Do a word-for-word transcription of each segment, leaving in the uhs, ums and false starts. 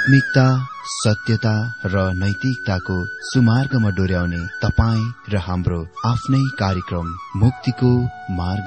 आत्मिकता, सत्यता र नैतिकताको सुमार्गमा डोर्याउने तपाईँ र हाम्रो आफ्नै कार्यक्रम मुक्तिको मार्ग।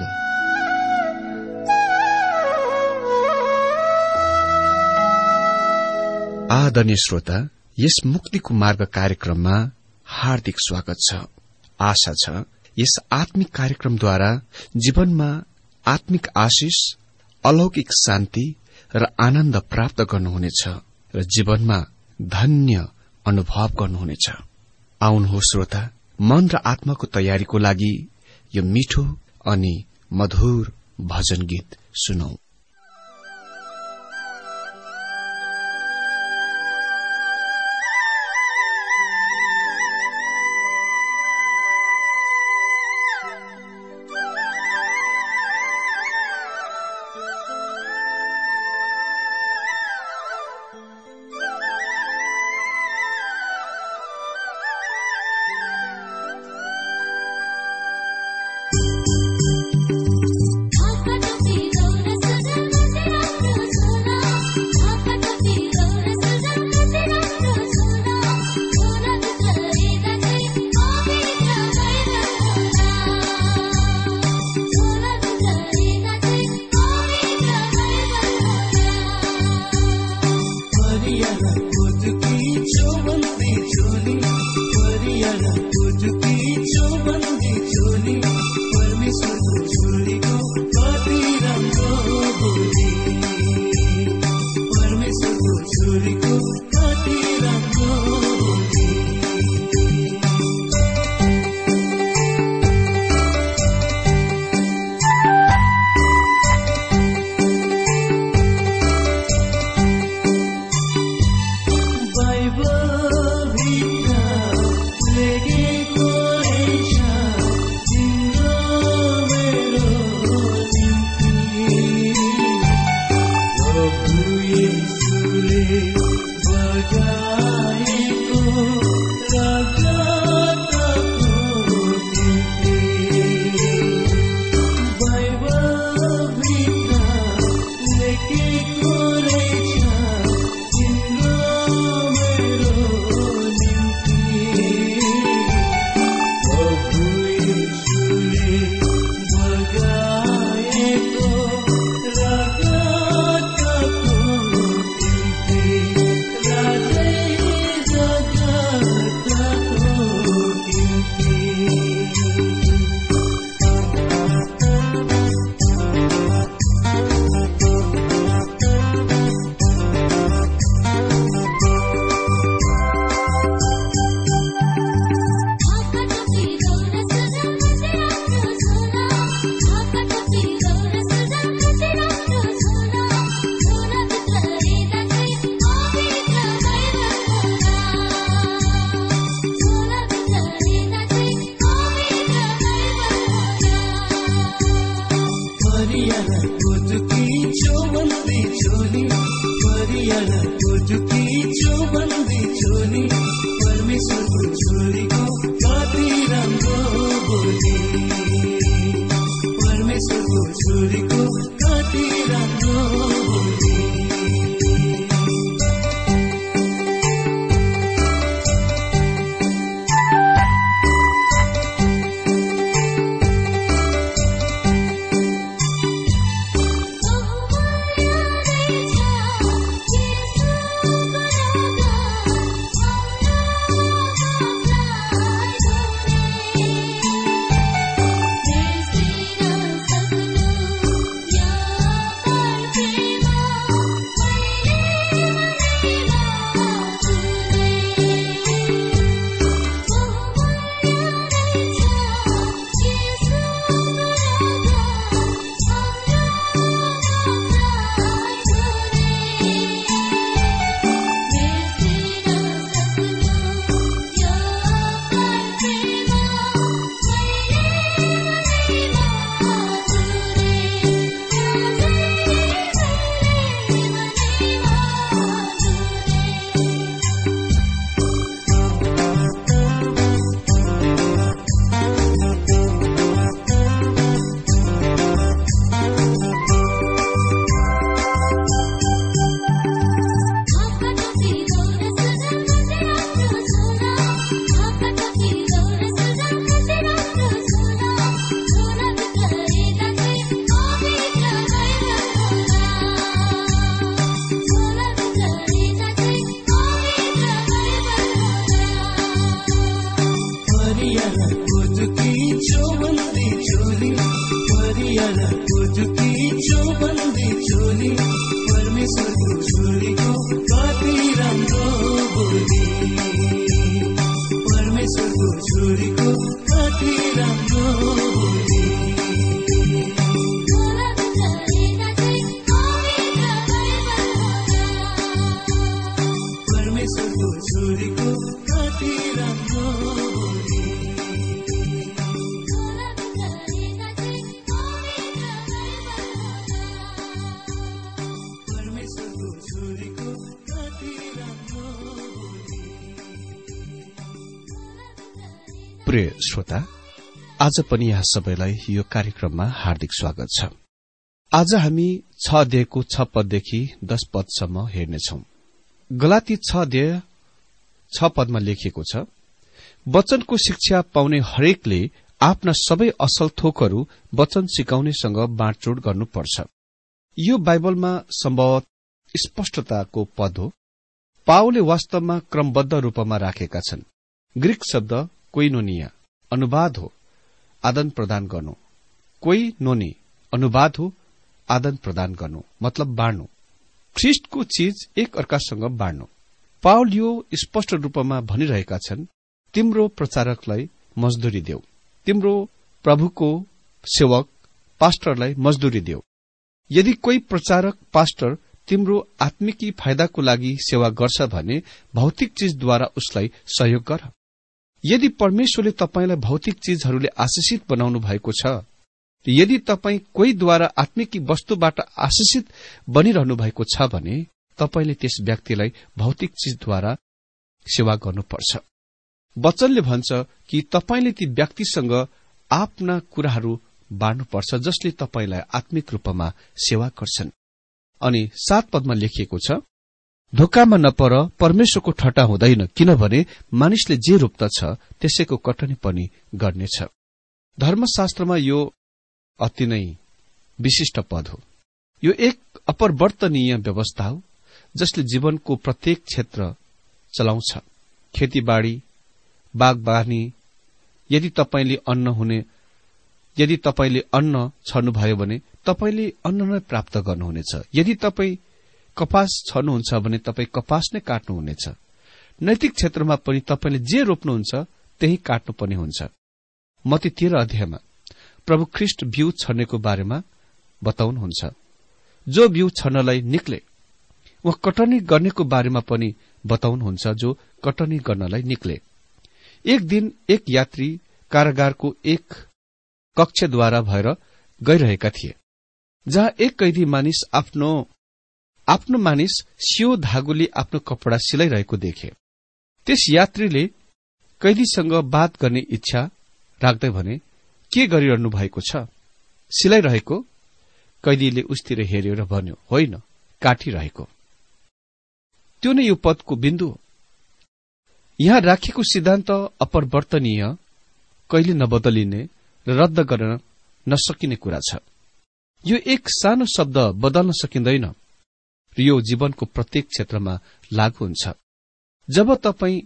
आदरणीय श्रोता, यस मुक्तिको मार्ग कार्यक्रममा हार्दिक स्वागत छ। आशा छ यस आत्मिक कार्यक्रमद्वारा जीवनमा आत्मिक आशिष, अलौकिक शान्ति र आनन्द प्राप्त गर्नुहुनेछ र जीवनमा धन्य अनुभव गर्नुहुनेछ। आउनुहोस् श्रोता, मन र आत्माको तयारीको लागि यो मिठो अनि मधुर भजन गीत सुनौ। परमेश्वरको छोरीको कति राम्रो बोली, परमेश्वरको छोरीको कति राम्रो बोली। परमेश्वरको छोरीको कति राम्रो बोली। प्रिय श्रोता, आज पनि यहाँ सबैलाई यो कार्यक्रममा हार्दिक स्वागत छ। आज हामी छ अध्यायको छ पददेखि दश पदसम्म हेर्नेछौं। गलाती छ अध्याय छ पदमा लेखिएको छ, वचनको शिक्षा पाउने हरेकले आफ्ना सबै असल थोकहरू वचन सिकाउनेसँग बाँडचुँड गर्नुपर्छ। यो बाइबलमा सम्भवतः स्पष्टताको पद हो। पावलले वास्तवमा क्रमबद्ध रूपमा राखेका छन्। ग्रीक शब्द कोइनोनिया अनुवाद हो आदान प्रदान गर्नु, कोइनोनी अनुवाद हो आदान प्रदान गर्नु, मतलब बाँड्नु, ख्रिस्टको चीज एक अर्कासँग बाँड्नु। पावल यो स्पष्ट रूपमा भनिरहेका छन्, तिम्रो प्रचारकलाई मजदुरी देऊ, तिम्रो प्रभुको सेवक पास्टरलाई मजदुरी देऊ। यदि कोही प्रचारक पास्टर तिम्रो आत्मिकी फाइदाको लागि सेवा गर्छ भने भौतिक चीजद्वारा उसलाई सहयोग गर। यदि परमेश्वरले तपाईंलाई भौतिक चीजहरूले आशिषित बनाउनु भएको छ, यदि तपाईं कोहीद्वारा आत्मिकी वस्तुबाट आशिषित बनिरहनु भएको छ भने तपाईंले त्यस व्यक्तिलाई भौतिक चीजद्वारा सेवा गर्नुपर्छ। वचनले भन्छ कि तपाईंले ती व्यक्तिसँग आफ्ना कुराहरू बाँड्नुपर्छ जसले तपाईंलाई आत्मिक रूपमा सेवा गर्छन्। अनि सात पदमा लेखिएको छ, धोकामा नपर, परमेश्वरको ठट्टा हुँदैन, किनभने मानिसले जे रोप्दछ त्यसैको कटनी पनि गर्नेछ। धर्मशास्त्रमा यो अति नै विशिष्ट पद हो। यो एक अपरिवर्तनीय व्यवस्था हो जसले जीवनको प्रत्येक क्षेत्र चलाउँछ। खेतीबाड़ी, बागबानी, यदि तपाईंले अन्न हुने यदि तपाईंले अन्न छर्नुभयो भने तपाईंले अन्न नै प्राप्त गर्नुहुनेछ। यदि तपाईं कपास छर्नुहुन्छ भने तपाईं कपास नै काट्नुहुनेछ। नैतिक क्षेत्रमा पनि तपाईंले जे रोप्नुहुन्छ त्यही काट्नुपर्ने हुन्छ। मत्ती तेह्र अध्यायमा प्रभु ख्रिस्ट बिउ छर्नेको बारेमा बताउनुहुन्छ। जो बिउ छर्नलाई निक्ले, उहाँ कटनी गर्नेको बारेमा पनि बताउनुहुन्छ, जो कटनी गर्नलाई निक्ले। एक दिन एक यात्री कारागारको एक कक्षद्वारा भएर गइरहेका थिए, जहाँ एक कैदी मानिस आफ्नो आफ्नो मानिस सियो धागोले आफ्नो कपड़ा सिलाइरहेको देखे। त्यस यात्रीले कैदीसँग बात गर्ने इच्छा राख्दै भने, के गरिरहनु भएको छ? सिलाइरहेको? कैदीले उसतिर हेर्यो र भन्यो, होइन, काटिरहेको। त्यो नै यो पदको बिन्दु हो। यहाँ राखेको सिद्धान्त अपरिवर्तनीय, कहिले नबदलिने र रद्द गर्न नसकिने कुरा छ। यो एक सानो शब्द बदल्न सकिँदैन र यो जीवनको प्रत्येक क्षेत्रमा लागू हुन्छ। जब तपाईं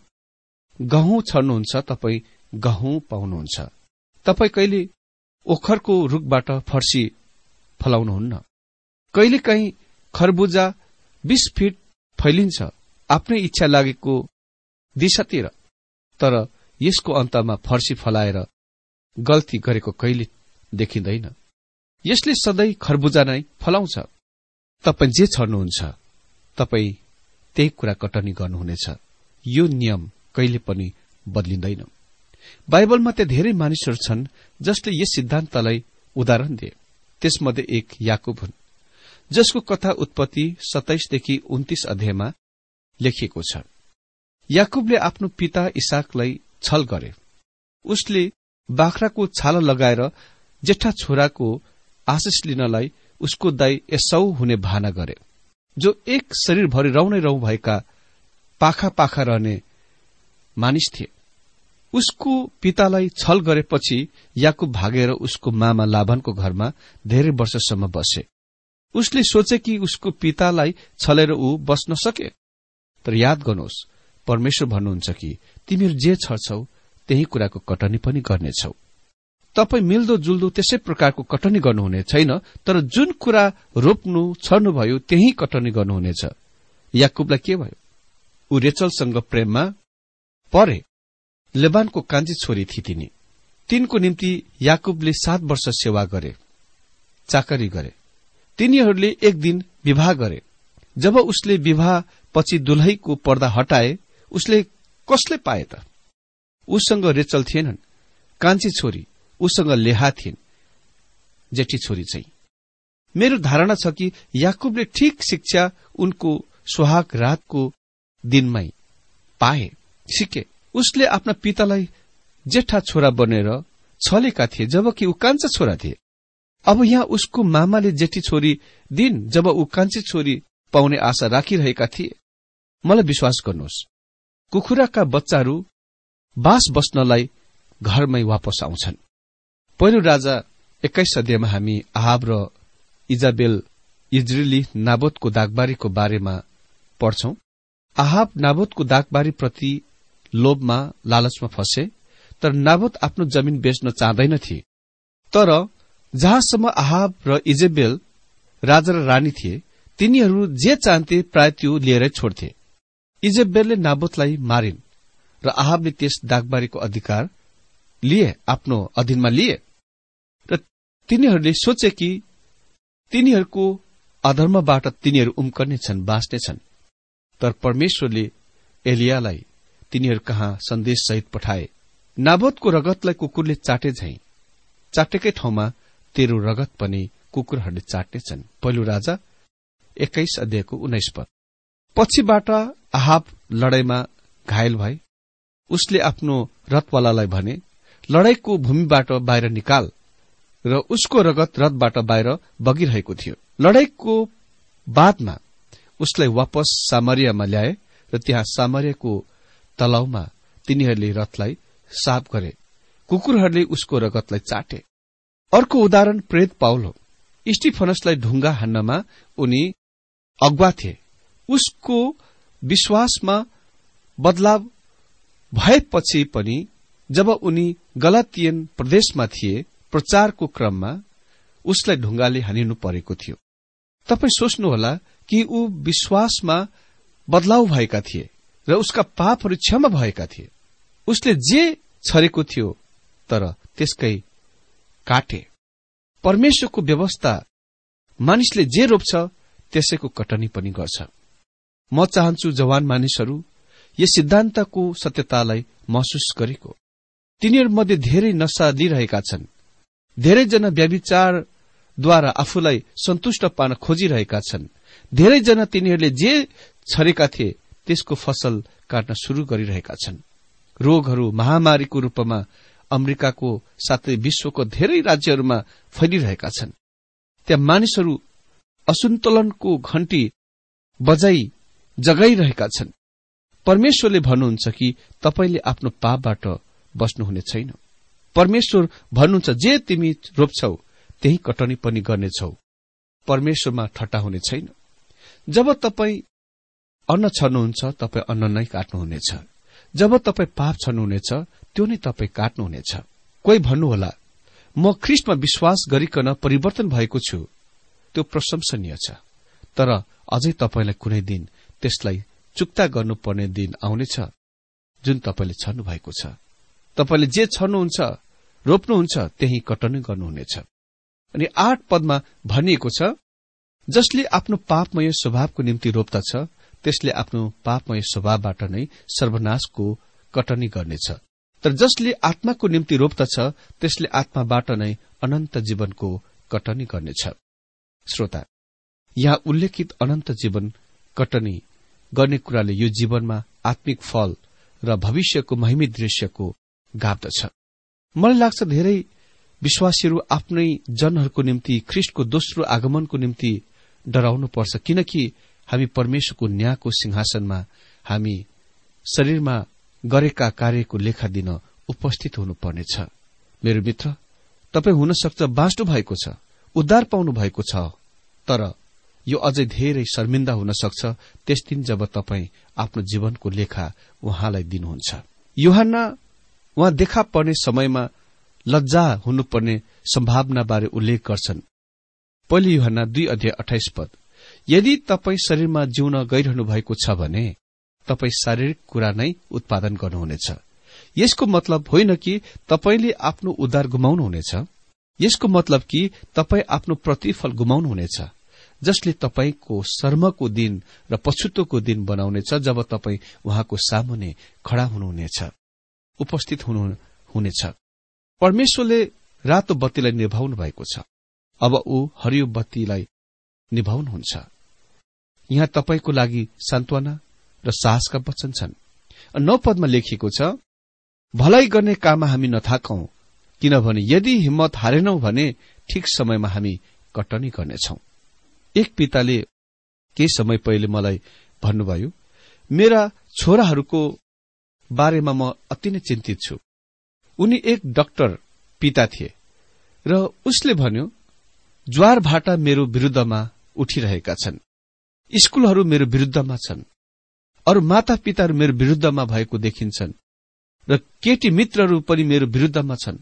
गहुँ छर्नुहुन्छ तपाईं गहुँ पाउनुहुन्छ। तपाईं कहिले ओखरको रुखबाट फर्सी फलाउनुहुन्न। कहिलेकाहीँ खरबुजा बीस फिट फैलिन्छ आफ्नै इच्छा लागेको दिशातिर, तर यसको अन्तमा फर्सी फलाएर गल्ती गरेको कहिले देखिँदैन। यसले सधैँ खरबुजा नै फलाउँछ। तपाईं जे छर्नुहुन्छ तपाईं त्यही कुरा कटनी गर्नुहुनेछ। यो नियम कहिले पनि बदलिँदैन। बाइबलमा त्यहाँ धेरै मानिसहरू छन् जसले यस सिद्धान्तलाई उदाहरण दिए। त्यसमध्ये एक याकुब हुन्, जसको कथा उत्पत्ति सत्ताइसदेखि उन्तीस अध्यायमा लेखिएको छ। याकुबले आफ्नो पिता इसाकलाई छल गरे। उसले बाख्राको छाला लगाएर जेठा छोराको आशिष लिनलाई उसको दाई एसौ हुने भाना गरे, जो एक शरीरभरि रौनै रौ भएका पाखा पाखा रहने मानिस थिए। उसको पितालाई छल गरेपछि याकुब भागेर उसको मामा लाभानको घरमा धेरै वर्षसम्म बसे। उसले सोचे कि उसको पितालाई छलेर ऊ बस्न सके। तर याद गर्नुहोस्, परमेश्वर भन्नुहुन्छ कि तिमीहरू जे छर्छौ त्यही कुराको कटनी पनि गर्नेछौ। तपाई मिल्दो जुल्दो त्यसै प्रकारको कटनी गर्नुहुने छैन, तर जुन कुरा रोप्नु छर्नुभयो त्यही कटनी गर्नुहुनेछ। याकुबलाई के भयो? ऊ रेचलसँग प्रेममा परे। लेबानको कान्छी छोरी थिए तिनी। तिनको निम्ति याकुबले सात वर्ष सेवा गरे, चाकरी गरे। तिनीहरूले एक दिन विवाह गरे। जब उसले विवाह पछि दुलहीको पर्दा हटाए, उसले कसले पाए त? उसँग रेचल थिएनन्, कान्छी छोरी उसँग लेहा थिइन्, जेठी छोरी चाहिँ। मेरो धारणा छ कि याकुबले ठिक शिक्षा उनको सुहाग रातको दिनमै पाए, सिके। उसले आफ्ना पितालाई जेठा छोरा बनेर छलेका थिए, जबकि ऊ कान्छा छोरा थिए। अब यहाँ उसको मामाले जेठी छोरी दिन जब ऊ कान्छी छोरी पाउने आशा राखिरहेका थिए। मलाई विश्वास गर्नुहोस्, कुखुराका बच्चाहरू बास बस्नलाई घरमै वापस आउँछन्। पहिलो राजा एक्काइस अध्यायमा हामी आहाब र इजाबेल इजरायली नाबोतको दागबारीको बारेमा पढ्छौं। आहाब नाबोतको दागबारी प्रति लोभमा लालचमा फसे, तर नाबोत आफ्नो जमिन बेच्न चाहँदैनथे। तर जहाँसम्म आहाब र इजेबेल राजा र रानी थिए, तिनीहरू जे चाहन्थे प्राय त्यो लिएरै छोड्थे। इजेबेलले नाबोतलाई मारिन् र आहाबले त्यस दागबारीको अधिकार लिए, आफ्नो अधीनमा लिए। र तिनीहरूले सोचे कि तिनीहरूको अधर्मबाट तिनीहरू उम्कनेछन्, बाँच्नेछन्। तर परमेश्वरले एलियालाई तिनीहरू कहाँ सन्देश सहित पठाए, नाबोतको रगतलाई कुकुरले चाटे झैं चाटेकै ठाउँमा तेरो रगत पनि कुकुरहरूले चाट्नेछन्। पहिलो राजा एक्काइस अध्यायको उन्नाइस पद। पछिबाट आहाब लडाईँमा घायल भए। उसले आफ्नो रथवालालाई भने, लडाईँको भूमिबाट बाहिर निकाल, र उसको रगत रथबाट बाहिर बगिरहेको थियो। लडाईँको बादमा उसलाई वापस सामरियामा ल्याए र त्यहाँ सामरियाको तलाउमा तिनीहरूले रथलाई साफ गरे। कुकुरहरूले उसको रगतलाई चाटे। अर्को उदाहरण प्रेरित पाउल हो। स्टिफनसलाई ढुङ्गा हान्नमा उनी अगुवा थिए। उसको विश्वासमा बदलाव भएपछि पनि जब उनी गलातियन प्रदेशमा थिए, प्रचारको क्रममा उसलाई ढुङ्गाले हानिनु परेको थियो। तपाई सोच्नुहोला कि ऊ विश्वासमा बदलाव भएका थिए र उसका पापहरू क्षमा भएका थिए। उसले जे छरेको थियो तर त्यसकै काटे। परमेश्वरको व्यवस्था मानिसले जे रोप्छ त्यसैको कटनी पनि गर्छ। म चाहन्छु जवान मानिसहरू यस सिद्धान्तको सत्यतालाई महसुस गरेको। तिनीहरूमध्ये धेरै नशा लिइरहेका छन्। धेरैजना व्यभिचारद्वारा आफूलाई सन्तुष्ट पार्न खोजिरहेका छन्। धेरैजना तिनीहरूले जे छरेका थिए त्यसको फसल काट्न शुरू गरिरहेका छन्। रोगहरू महामारीको रूपमा अमेरिकाको साथै विश्वको धेरै राज्यहरूमा फैलिरहेका छन्। त्यहाँ मानिसहरू असन्तुलनको घण्टी बजाई जगाइरहेका छन्। परमेश्वरले भन्नुहुन्छ कि तपाईले आफ्नो पापबाट बस्नुहुने छैन। परमेश्वर भन्नुहुन्छ, जे तिमी रोप्छौ त्यही कटनी पनि गर्नेछौ। परमेश्वरमा ठट्टा हुने छैन। जब तपाई अन्न छर्नुहुन्छ, तपाई अन्न नै काट्नुहुनेछ। जब तपाई पाप छर्नुहुनेछ, त्यो नै तपाई काट्नुहुनेछ। कोही भन्नुहोला, म ख्रीष्टमा विश्वास गरिकन परिवर्तन भएको छु। त्यो प्रशंसनीय छ, तर अझै तपाईलाई कुनै दिन त्यसलाई चुक्ता गर्नुपर्ने दिन आउनेछ जुन तपाईले छर्नु भएको छ। तपाईले जे छर्नुहुन्छ, रोप्नुहुन्छ, त्यही कटनी गर्नुहुनेछ। अनि आठ पदमा भनिएको छ, जसले आफ्नो पापमय स्वभावको निम्ति रोप्दछ त्यसले आफ्नो पापमय स्वभावबाट नै सर्वनाशको कटनी गर्नेछ। तर जसले आत्माको निम्ति रोप्दछ त्यसले आत्माबाट नै अनन्त जीवनको कटनी गर्नेछ। श्रोता, यहाँ उल्लेखित अनन्त जीवन कटनी गर्ने कुराले यो जीवनमा आत्मिक फल र भविष्यको महिमित दृश्यको गाप्दछ। मलाई लाग्छ धेरै विश्वासीहरू आफ्नै जनहरूको निम्ति ख्रीष्टको दोस्रो आगमनको निम्ति डराउनु पर्छ, किनकि हामी परमेश्वरको न्यायको सिंहासनमा हामी शरीरमा गरेका कार्यको लेखा दिन उपस्थित हुनुपर्नेछ। मेरो मित्र, तपाई हुन सक्छ बाँच्नु भएको छ, उद्धार पाउनु भएको छ, तर यो अझै धेरै शर्मिन्दा हुन सक्छ त्यस दिन जब तपाई आफ्नो जीवनको लेखा उहाँलाई दिनुहुन्छ। यूहन्ना उहाँ देखा पर्ने समयमा लज्जा हुनुपर्ने सम्भावनाबारे उल्लेख गर्छन्। पहिलो यूहन्ना दुई अध्याय अठाइस पद, यदि तपाई शरीरमा जिउन गइरहनु भएको छ भने तपाई शारीरिक कुरा नै उत्पादन गर्नुहुनेछ। यसको मतलब होइन कि तपाईले आफ्नो उद्धार गुमाउनुहुनेछ। यसको मतलब कि तपाई आफ्नो प्रतिफल गुमाउनुहुनेछ, जसले तपाईको शर्मको दिन र पछुतोको दिन बनाउनेछ, जब तपाई उहाँको सामुने खड़ा हुनुहुनेछ, उपस्थित हुनुहुनेछ। परमेश्वरले रातो बत्तीलाई निभाउनु भएको छ, अब ऊ हरियो बत्तीलाई निभाउनुहुन्छ। यहाँ तपाईको लागि सान्त्वना र साहसका वचन छन्। नौ पदमा लेखिएको छ, भलाइ गर्ने काममा हामी नथाकौं, किनभने यदि हिम्मत हारेनौं भने ठिक समयमा हामी कटनी गर्नेछौं। एक पिताले केही समय पहिले मलाई भन्नुभयो, मेरा छोराहरूको बारेमा म अति नै चिन्तित छु। उनी एक डाक्टर पिता थिए र उसले भन्यो, ज्वार भाटा मेरो विरुद्धमा उठिरहेका छन्, स्कूलहरू मेरो विरुद्धमा छन्, अरू माता पिताहरू मेरो विरुद्धमा भएको देखिन्छन् र केटी मित्रहरू पनि मेरो विरुद्धमा छन्,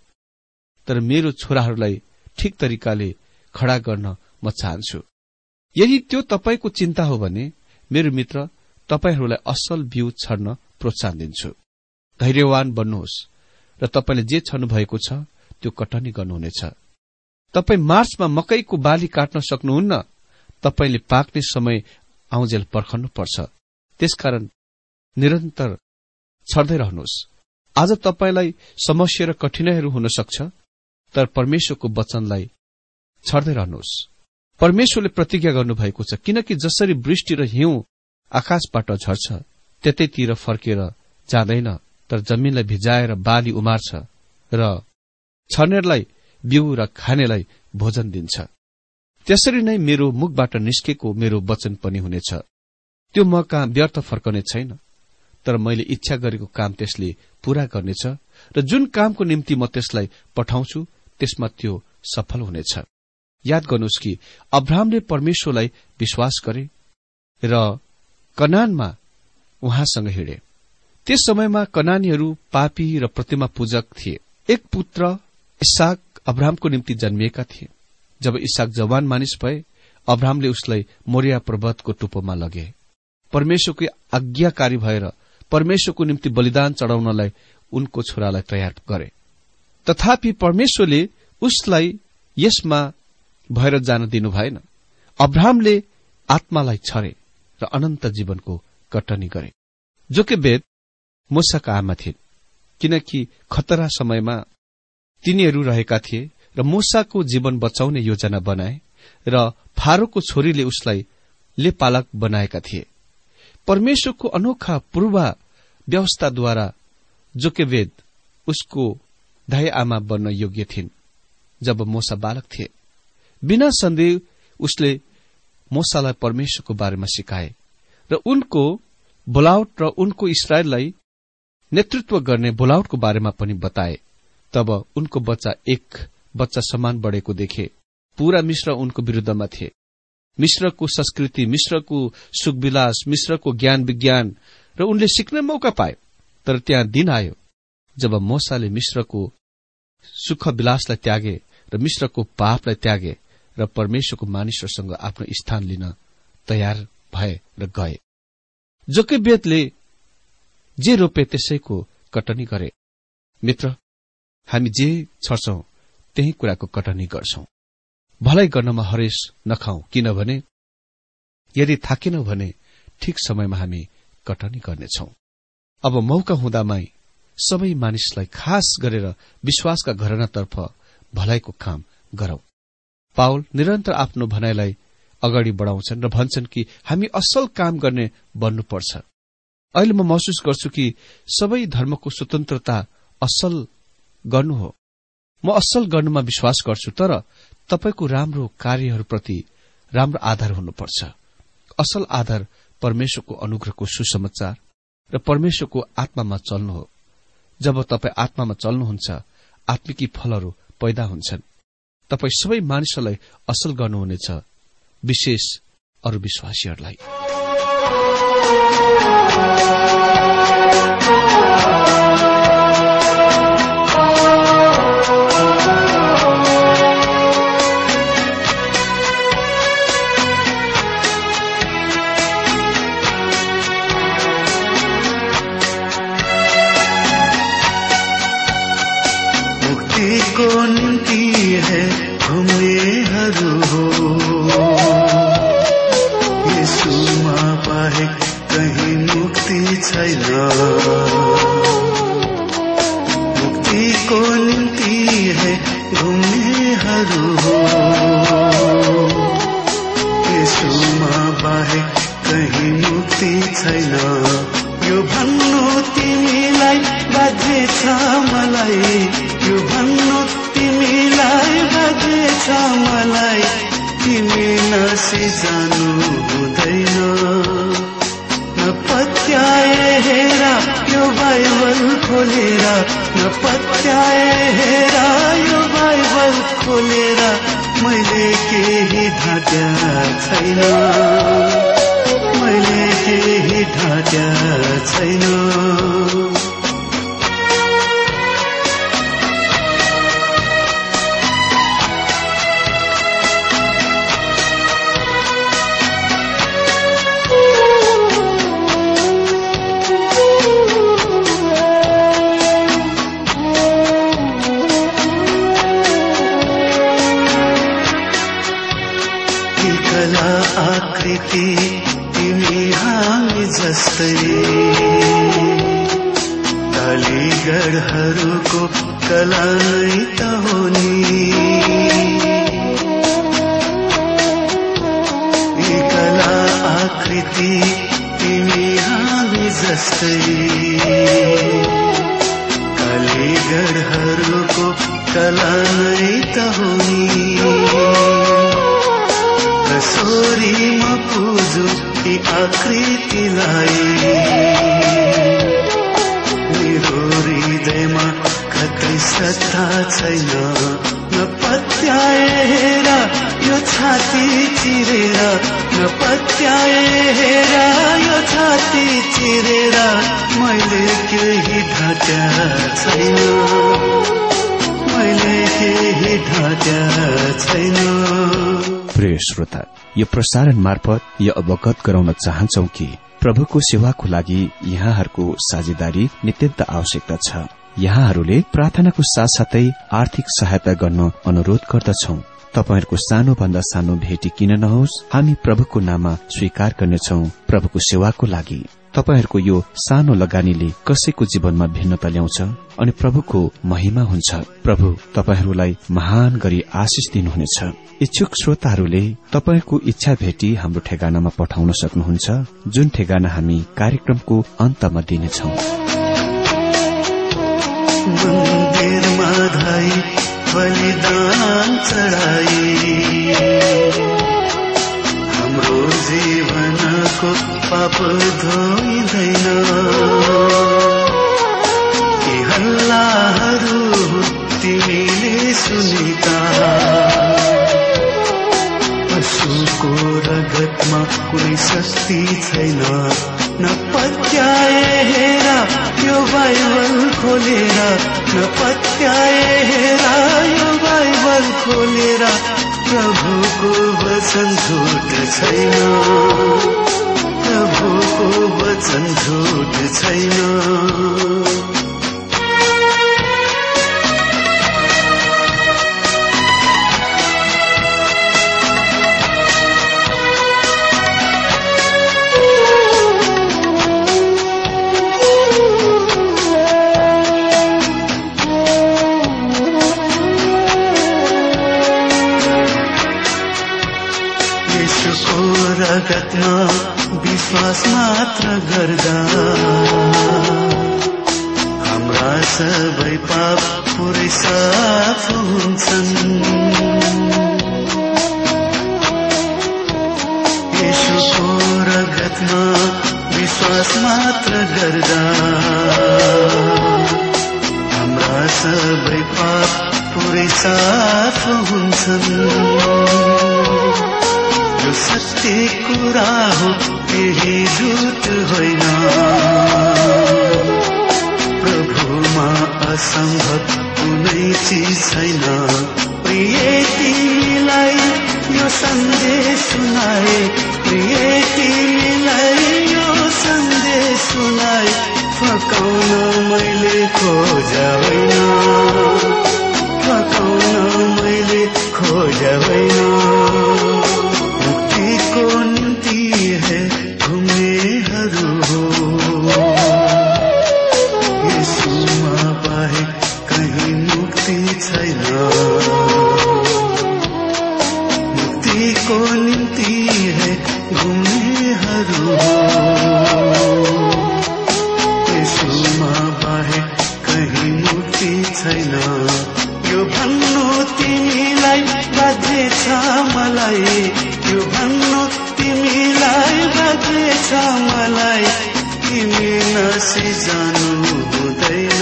तर मेरो छोराहरूलाई ठिक तरिकाले खड़ा गर्न म चाहन्छु। यदि त्यो तपाईको चिन्ता हो भने मेरो मित्र, तपाईहरूलाई असल बिउ छर्न प्रोत्साहन दिन्छु। धैर्यवान बन्नुहोस् र तपाईले जे छर्नु भएको छ त्यो कटनी गर्नुहुनेछ। तपाई मार्चमा मकैको बाली काट्न सक्नुहुन्न, तपाईले पाक्ने समय आउँजेल पर्खन्नुपर्छ। त्यसकारण निरन्तर छर्दै रहनुहोस्। आज तपाईलाई समस्या र कठिनाईहरू हुन सक्छ, तर परमेश्वरको वचनलाई छर्दै रहनुहोस्। परमेश्वरले प्रतिज्ञा गर्नुभएको छ, किनकि जसरी वृष्टि र हिउँ आकाशबाट झर्छ त्यतैतिर फर्केर जाँदैन, तर जमिनलाई भिजाएर बाली उमार्छ र छर्नेलाई बिउ र खानेलाई भोजन दिन्छ, त्यसरी नै मेरो मुखबाट निस्केको मेरो वचन पनि हुनेछ। त्यो म कहाँ व्यर्थ फर्कने छैन, तर मैले इच्छा गरेको काम त्यसले पूरा गर्नेछ र जुन कामको निम्ति म त्यसलाई पठाउँछु त्यसमा त्यो सफल हुनेछ। याद गर्नुहोस् कि अब्राहमले परमेश्वरलाई विश्वास गरे र कनानमा उहाँसँग हिँडे। त्यस समयमा कनानीहरू पापी र प्रतिमा पूजक थिए। एक पुत्र इसाक अब्राहमको निम्ति जन्मिएका थिए। जब इसाक जवान मानिस भए, अब्राहमले उसलाई मोरिया पर्वतको टुप्पोमा लगे। परमेश्वरको आज्ञाकारी भएर परमेश्वरको निम्ति बलिदान चढ़ाउनलाई उनको छोरालाई तयार गरे। तथापि परमेश्वरले उसलाई यसमा भएर जान दिनु भएन। अब्राहमले आत्मालाई छरे र अनन्त जीवनको कटनी गरे। जोकेबेद मूसाका आमा थिइन्, किनकि खतरा समयमा तिनीहरू रहेका थिए र मूसाको जीवन बचाउने योजना बनाए र फारोको छोरीले उसलाई लेपालक बनाएका थिए। परमेश्वरको अनोखा पूर्व व्यवस्थाद्वारा जोकेबेद उसको दाइ आमा बन्न योग्य थिइन् जब मूसा बालक थिए। बिना सन्देह उसले मूसालाई परमेश्वरको बारेमा सिकाए र उनको बोलावट र उनको इस्राएललाई नेतृत्व गर्ने बोलावटको बारेमा पनि बताए। तब उनको बच्चा एक बच्चा समान बढेको देखे। पूरा मिश्र उनको विरुद्धमा थिए। मिश्रको संस्कृति, मिश्रको सुखविलास, मिश्रको ज्ञान विज्ञान र उनले सिक्ने मौका पाए। तर त्यहाँ दिन आयो जब मूसाले मिश्रको सुखविलासलाई त्यागे र मिश्रको पापलाई त्यागे र परमेश्वरको मानिसहरूसँग आफ्नो स्थान लिन तयार भए र गए। जोकेबेदले जे रोपे त्यसैको कटनी गरे। मित्र, हामी जे छर्छौं त्यही कुराको कटनी गर्छौं। भलाइ गर्नमा हरेस नखाऊ, किनभने यदि थाकेनौ भने ठिक समयमा हामी कटनी गर्नेछौं। अब मौका हुँदामै सबै मानिसलाई खास गरेर विश्वासका घरानातर्फ भलाइको काम गरौं। पाउल निरन्तर आफ्नो भनाइलाई अगाडि बढाउँछन् र भन्छन् कि हामी असल काम गर्ने बन्नुपर्छ। अहिले म महसुस गर्छु कि सबै धर्मको स्वतन्त्रता असल गर्नु हो। म असल गर्नुमा विश्वास गर्छु, तर तपाईको राम्रो कार्यहरूप्रति राम्रो आधार हुनुपर्छ। असल आधार परमेश्वरको अनुग्रहको सुसमाचार र परमेश्वरको आत्मामा चल्नु हो। जब तपाईँ आत्मामा चल्नुहुन्छ, आत्मिकी फलहरू पैदा हुन्छन्। तपाईँ सबै मानिसहरूलाई असल गर्नुहुनेछ, विशेष अरू विश्वासीहरूलाई। मुक्तिको निम्ति है घुम्नेहरू हो। यसुमा बाहेक कहीँ मुक्ति छैन। मुक्तिको निम्ति है घुम्नेहरू हो। यसुमा बाहेक कहीँ मुक्ति छैन। यो भन्नु तिमीलाई बाध्य छ मलाई, यो भन्नु तिमीलाई बाध्य छ मलाई, तिमी नसी जानु हुँदैन। नपत्याए हेर यो बाइबल खोलेर, नपत्याए हेर यो बाइबल खोलेर, मैले केही ढाँट्या छैन, मैले केही ढाँट्या छैन। आकृति तिमी हामी जस्तै, कालीगढहरूको कला नै त हो नि। यी कला आकृति तिमी हामी जस्तै, कालीगढहरूको कला नै त हो नि। रसोरीमा पुजु ती आकृतिलाई, मेरो हृदयमा कतै सत्ता छैन। नपत्याए हेर यो छाती चिरेर, नपत्याए हेर यो छाती चिरेर, मैले केही ढाँट्या छैन, मैले केही ढाँट्या छैन। प्रिय श्रोता, यो प्रसारण मार्फत यो अवगत गराउन चाहन्छौ कि प्रभुको सेवाको लागि यहाँहरूको साझेदारी नित्यन्त आवश्यकता छ। यहाँहरूले प्रार्थनाको साथसाथै आर्थिक सहायता गर्न अनुरोध गर्दछौ। तपाईहरूको सानो भन्दा सानो भेटी किन नहोस्, हामी प्रभुको नाममा स्वीकार गर्नेछौ प्रभुको सेवाको लागि। तपाईहरूको यो सानो लगानीले कसैको जीवनमा भिन्नता ल्याउँछ अनि प्रभुको महिमा हुन्छ। प्रभु तपाईहरूलाई महान गरी आशिष दिनुहुनेछ। इच्छुक श्रोताहरूले तपाईहरूको इच्छा भेटी हाम्रो ठेगानामा पठाउन सक्नुहुन्छ, जुन ठेगाना हामी कार्यक्रमको अन्तमा दिनेछौ। मन्दिरमा धाई बलिदान चढाई, हाम्रो जीवनको पाप धोइँदैन। यी हल्लाहरू तिमीले सुनिता, पशुको रगतमा कुनै शक्ति छैन। नपत्याए हेर यो बाइबल खोलेर, नपत्याए हेर यो बाइबल खोलेर, प्रभुको वचन झुट छैन, प्रभुको वचन झुट छैन। रगतमा विश्वास मात्र गर्दा हाम्रा सबै पाप पुरै साफ हुन्छन्। येशूको रगतमा विश्वास मात्र गर्दा हाम्रा सबै पाप पुरै साफ हुन्छन्। यो सत्य कुरा हो, केही झुट होइन। प्रभुमा असम्भव कुनै चिज छैन। प्रिय तिमीलाई यो सन्देश सुनाए, प्रिय तिमीलाई यो सन्देश सुनाए, फकाउन मैले खोजा होइन। मुक्ति छैन। मुक्तिको निम्ति है घुम्नेहरू यसोमा बाहेक कहीँ मुक्ति छैन। यो भन्नु तिमीलाई बाध्य छ मलाई, यो भन्नु तिमीलाई बाध्य छ मलाई, तिमी नसिजानु हुँदैन।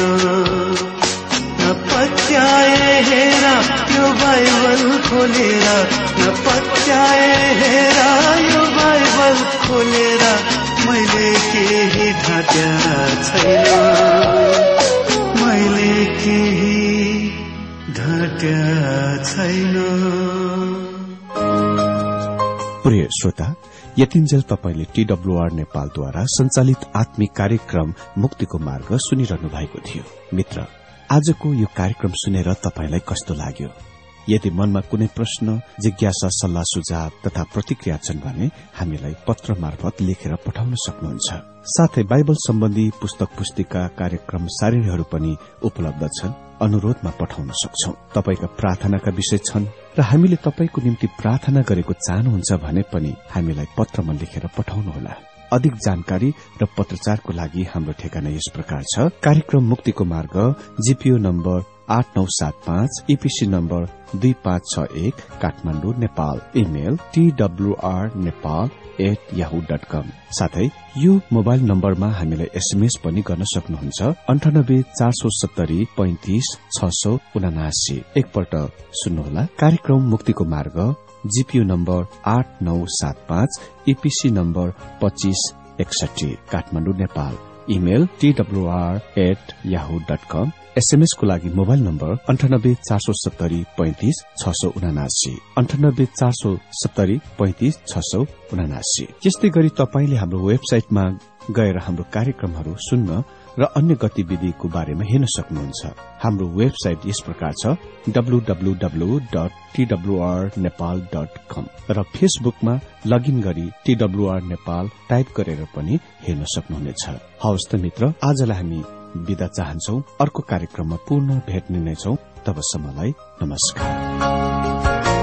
नपत्याए हेर यो बाइबल खोलेर, नपत्याए हेर यो बाइबल खोलेर, मैले केही ढाट्या छैन, मैले केही ढाट्या छैन। प्रिय श्रोता, यतिन्जेल तपाईले टीडब्ल्यूआर नेपालद्वारा संचालित आत्मिक कार्यक्रम मुक्तिको मार्ग सुनिरहनु भएको थियो। मित्र, आजको यो कार्यक्रम सुनेर तपाईलाई कस्तो लाग्यो? यदि मनमा कुनै प्रश्न, जिज्ञासा, सल्लाह सुझाव तथा प्रतिक्रिया छन् भने हामीलाई पत्र मार्फत लेखेर पठाउन सक्नुहुन्छ। साथै बाइबल सम्बन्धी पुस्तक पुस्तिका, कार्यक्रम सारिणीहरू पनि उपलब्ध छन्, अनुरोधमा पठाउन सक्छौ। तपाईका प्रार्थनाका विषय छन् र हामीले तपाईको निम्ति प्रार्थना गरेको चाहनुहुन्छ भने पनि हामीलाई पत्रमा लेखेर पठाउनुहोला। अधिक जानकारी र पत्रचारको लागि हाम्रो ठेगाना यस प्रकार छ। कार्यक्रम मुक्तिको मार्ग, जीपीओ नम्बर आठ नौ सात पाँच, ईपीसी नम्बर दुई पाँच छ एक, Kathmandu, Nepal. Email TWR Nepal at Yahoo dot com. साथै यो मोबाइल नम्बरमा हामीलाई एसएमएस पनि गर्न सक्नुहुन्छ। अन्ठानब्बे चार सौ सत्तरी पैंतिस छ सौ उनासी। एकपल्ट सुन्नुहोला। कार्यक्रम मुक्तिको मार्ग, जीपीओ नम्बर आठ नौ सात पाँच, ईपीसी नम्बर पच्चीस एकसठी, Kathmandu, Nepal. Email TWR at Yahoo dot com. SMS को लागि मोबाइल नम्बर अन्ठानब्बे चार सौ सत्तरी पैंतिस छ सौ उनासी, अन्ठानब्बे चार सौ सत्तरी पैंतिस छ सौ उनासी। यस्तै गरी तपाईले हाम्रो वेबसाइटमा गएर हाम्रो कार्यक्रमहरू सुन्न र अन्य गतिविधिको बारेमा हेर्न सक्नुहुन्छ। हाम्रो वेबसाइट यस प्रकार छ, W W W dot TWR Nepal dot com र फेसबुकमा लगइन गरी टीडब्ल्यूआर नेपाल टाइप गरेर पनि हेर्न सक्नुहुनेछ। हवस् त मित्र, आजलाई हामी बिदा चाहन्छौ। अर्को कार्यक्रममा पुनः भेट्ने नै छौं। तबसम्मलाई नमस्कार।